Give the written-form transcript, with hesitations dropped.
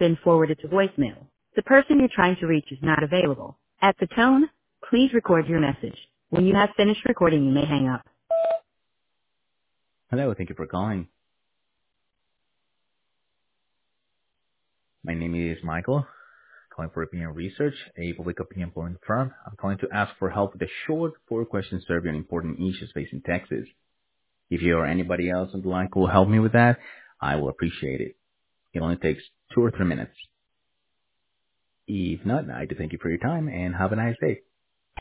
been forwarded to voicemail. The person you're trying to reach is not available. At the tone, please record your message. When you have finished recording, you may hang up. Hello, thank you for calling. My name is Michael, calling for Opinion Research, a public opinion polling firm. I'm calling to ask for help with a short 4-question survey on important issues facing Texas. If you or anybody else on the line could help me with that, I will appreciate it. It only takes 2 or 3 minutes. If not, I do thank you for your time and have a nice day.